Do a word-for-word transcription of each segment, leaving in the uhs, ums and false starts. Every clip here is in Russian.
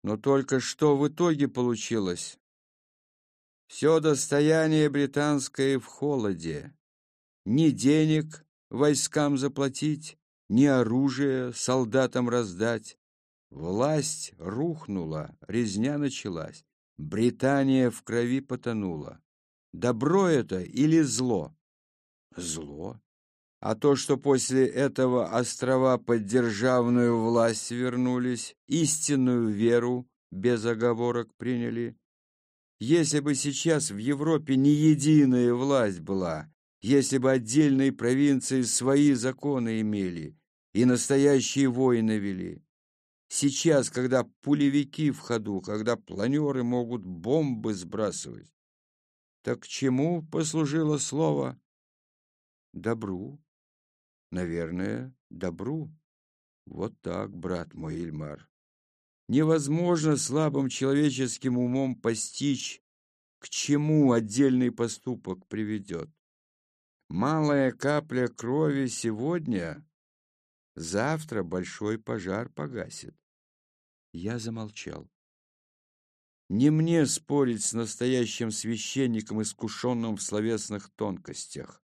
Но только что в итоге получилось? Все достояние британское в холоде. Ни денег войскам заплатить, ни оружия солдатам раздать. Власть рухнула, резня началась. Британия в крови потонула. Добро это или зло? Зло. А то, что после этого острова под державную власть вернулись, истинную веру без оговорок приняли. Если бы сейчас в Европе не единая власть была, если бы отдельные провинции свои законы имели и настоящие войны вели. Сейчас, когда пулевики в ходу, когда планеры могут бомбы сбрасывать, так к чему послужило слово? Добру. Наверное, добру. Вот так, брат мой Ильмар. Невозможно слабым человеческим умом постичь, к чему отдельный поступок приведет. Малая капля крови сегодня, завтра большой пожар погасит. Я замолчал. Не мне спорить с настоящим священником, искушенным в словесных тонкостях.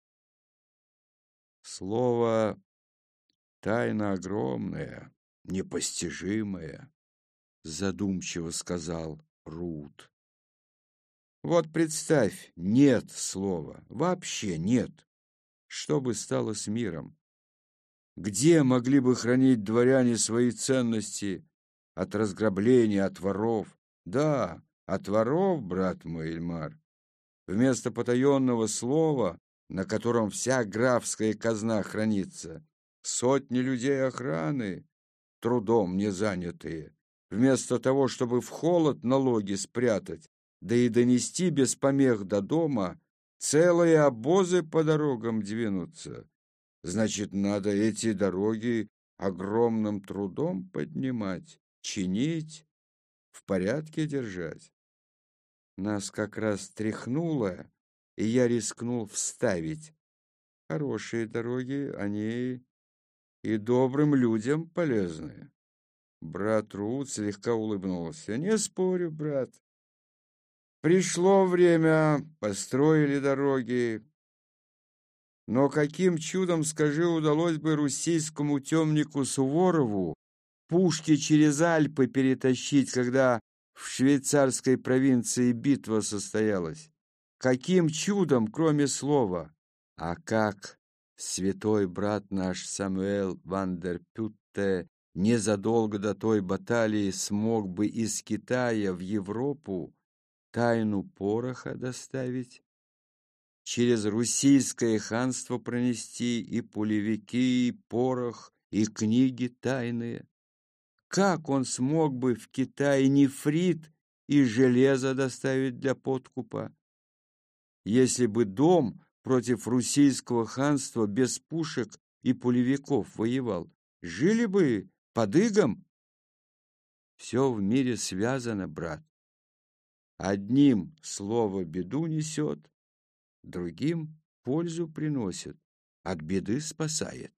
Слово — тайна огромная, непостижимая, задумчиво сказал Рут. Вот представь, нет слова, вообще нет. Что бы стало с миром? Где могли бы хранить дворяне свои ценности от разграбления, от воров? Да, от воров, брат мой Ильмар. Вместо потаенного слова, на котором вся графская казна хранится, сотни людей охраны, трудом не занятые. Вместо того, чтобы в холод налоги спрятать, да и донести без помех до дома, целые обозы по дорогам двинутся. Значит, надо эти дороги огромным трудом поднимать, чинить, в порядке держать. Нас как раз тряхнуло, и я рискнул вставить. Хорошие дороги, они и добрым людям полезны. Брат Рут слегка улыбнулся. Не спорю, брат. Пришло время, построили дороги. Но каким чудом, скажи, удалось бы руссийскому темнику Суворову пушки через Альпы перетащить, когда в швейцарской провинции битва состоялась? Каким чудом, кроме слова? А как святой брат наш Самуэль ван дер Пютте незадолго до той баталии смог бы из Китая в Европу тайну пороха доставить, через руссийское ханство пронести и пулевики, и порох, и книги тайные? Как он смог бы в Китае нефрит и железо доставить для подкупа? Если бы дом против руссийского ханства без пушек и пулевиков воевал, жили бы под игом? Все в мире связано, брат. Одним слово беду несет, другим пользу приносит, от беды спасает.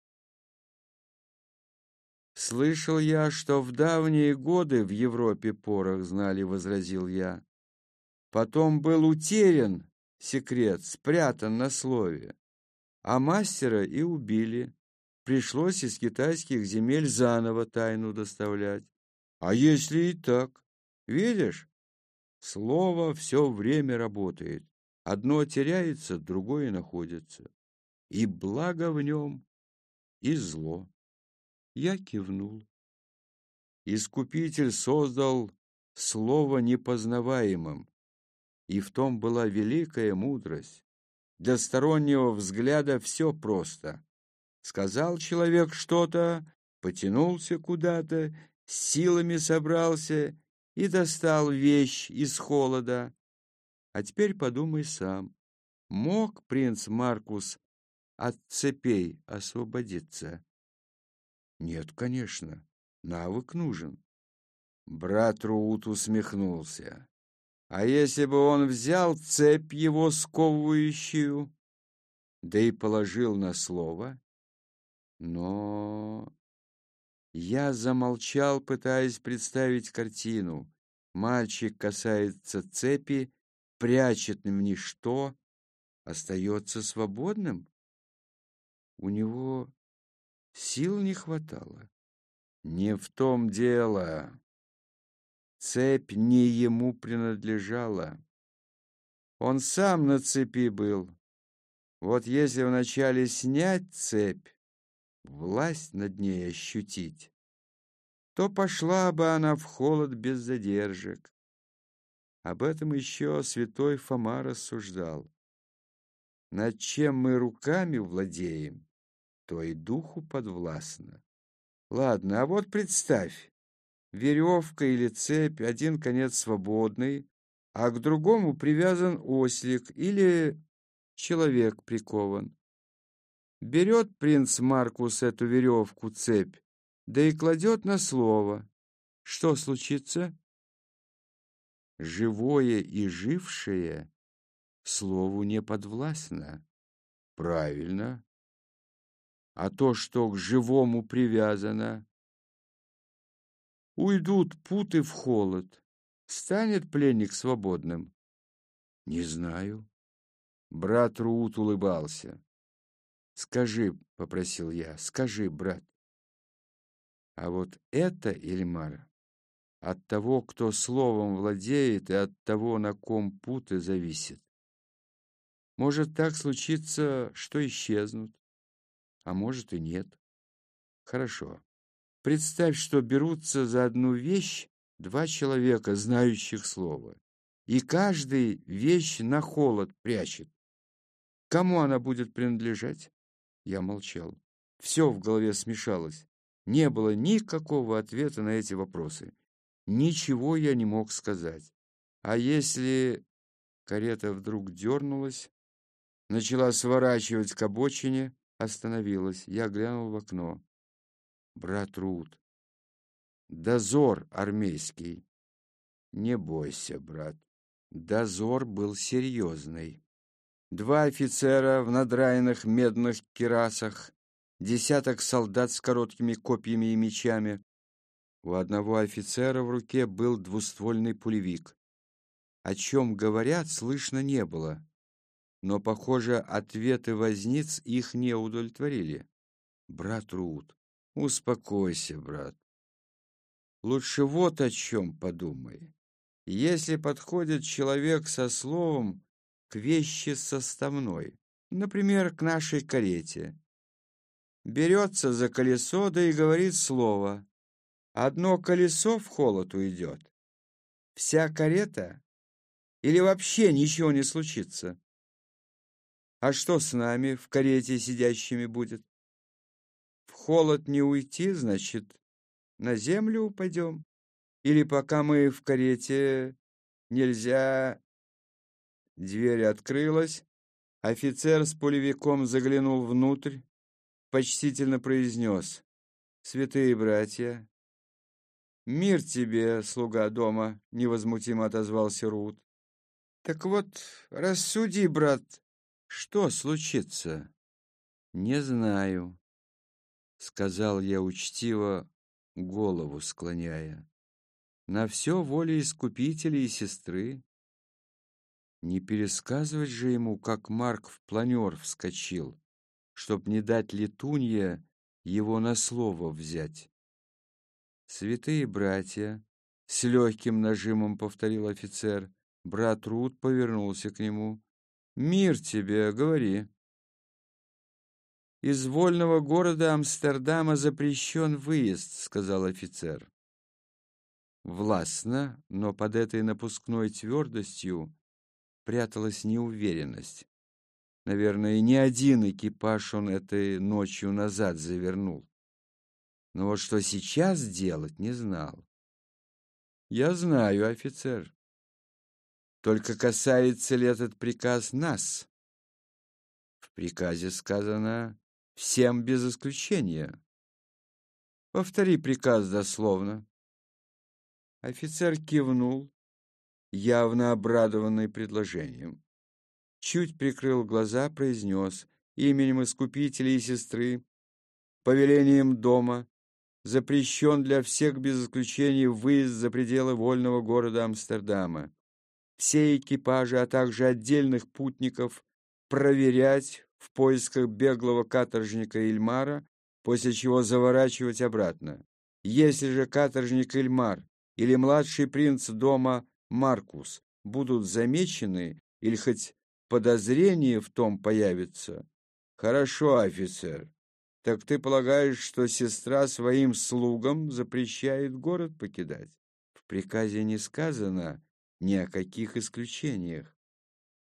Слышал я, что в давние годы в Европе порох знали, возразил я. Потом был утерян секрет, спрятан на слове, а мастера и убили. Пришлось из китайских земель заново тайну доставлять. А если и так? Видишь, слово все время работает. Одно теряется, другое находится. И благо в нем, и зло. Я кивнул. Искупитель создал слово непознаваемым, и в том была великая мудрость. Для стороннего взгляда все просто. Сказал человек что-то, потянулся куда-то, силами собрался и достал вещь из холода. А теперь подумай сам. Мог принц Маркус от цепей освободиться? Нет, конечно, навык нужен. Брат Рут усмехнулся. А если бы он взял цепь его сковывающую, да и положил на слово? Но Я замолчал, пытаясь представить картину. Мальчик касается цепи, прячет в ничто, остается свободным. У него сил не хватало. Не в том дело. Цепь не ему принадлежала. Он сам на цепи был. Вот если вначале снять цепь, власть над ней ощутить, то пошла бы она в холод без задержек. Об этом еще святой Фома рассуждал. Над чем мы руками владеем, то и духу подвластно. Ладно, а вот представь, веревка или цепь, один конец свободный, а к другому привязан ослик или человек прикован. Берет принц Маркус эту веревку, цепь, да и кладет на слово. Что случится? Живое и жившее слову не подвластно. Правильно. А то, что к живому привязано, уйдут путы в холод. Станет пленник свободным? Не знаю. Брат Руут улыбался. Скажи, — попросил я, — скажи, брат. А вот это, Ильмар, от того, кто словом владеет, и от того, на ком путы, зависит. Может так случиться, что исчезнут, а может и нет. Хорошо. Представь, что берутся за одну вещь два человека, знающих слово, и каждый вещь на холод прячет. Кому она будет принадлежать? Я молчал. Все в голове смешалось. Не было никакого ответа на эти вопросы. Ничего я не мог сказать. А если... Карета вдруг дернулась, начала сворачивать к обочине, остановилась. Я глянул в окно. Брат Руут. Дозор армейский. Не бойся, брат. Дозор был серьезный. Два офицера в надраенных медных кирасах, десяток солдат с короткими копьями и мечами. У одного офицера в руке был двуствольный пулевик. О чем говорят, слышно не было, но, похоже, ответы возниц их не удовлетворили. Брат Руут, успокойся, брат. Лучше вот о чем подумай. Если подходит человек со словом к вещи составной, например, к нашей карете, берется за колесо, да и говорит слово. Одно колесо в холод уйдет. Вся карета? Или вообще ничего не случится? А что с нами в карете сидящими будет? В холод не уйти, значит, на землю упадем? Или пока мы в карете, нельзя... Дверь открылась. Офицер с пулевиком заглянул внутрь, почтительно произнес: «Святые братья». «Мир тебе, слуга дома», — невозмутимо отозвался Руут. «Так вот, рассуди, брат, что случится?» «Не знаю», — сказал я учтиво, голову склоняя. «На все воля Искупителя и сестры. Не пересказывать же ему, как Марк в планер вскочил, чтоб не дать Летунье его на слово взять». «Святые братья», — с легким нажимом повторил офицер. Брат Руут повернулся к нему. «Мир тебе, говори». «Из вольного города Амстердама запрещен выезд», — сказал офицер. Властно, но под этой напускной твердостью пряталась неуверенность. Наверное, не один экипаж он этой ночью назад завернул. Но вот что сейчас делать, не знал. «Я знаю, офицер. Только касается ли этот приказ нас?» В приказе сказано «всем без исключения». Повтори приказ дословно. Офицер кивнул, явно обрадованный предложением. Чуть прикрыл глаза, произнес: «Именем Искупителя и сестры, повелением дома, запрещен для всех без исключения выезд за пределы вольного города Амстердама. Все экипажи, а также отдельных путников проверять в поисках беглого каторжника Ильмара, после чего заворачивать обратно. Если же каторжник Ильмар или младший принц дома Маркус будут замечены или хоть подозрение в том появится, хорошо, офицер. Так ты полагаешь, что сестра своим слугам запрещает город покидать? В приказе не сказано ни о каких исключениях.